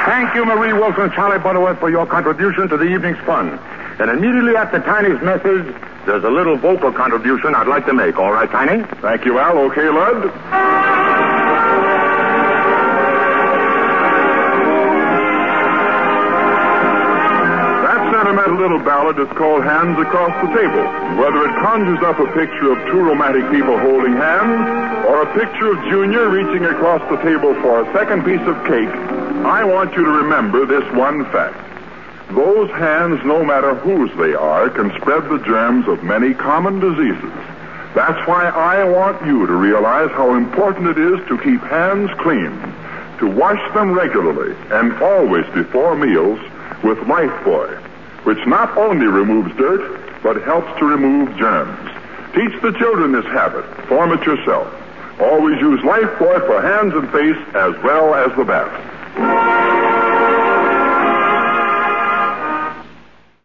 Thank you, Marie Wilson, Charlie Butterworth, for your contribution to the evening's fun. And immediately after Tiny's message, there's a little vocal contribution I'd like to make. All right, Tiny? Thank you, Al. Okay, Lud? That little ballad is called Hands Across the Table. Whether it conjures up a picture of two romantic people holding hands or a picture of Junior reaching across the table for a second piece of cake, I want you to remember this one fact. Those hands, no matter whose they are, can spread the germs of many common diseases. That's why I want you to realize how important it is to keep hands clean, to wash them regularly and always before meals with Lifebuoy, which not only removes dirt, but helps to remove germs. Teach the children this habit. Form it yourself. Always use Lifebuoy for hands and face as well as the bath.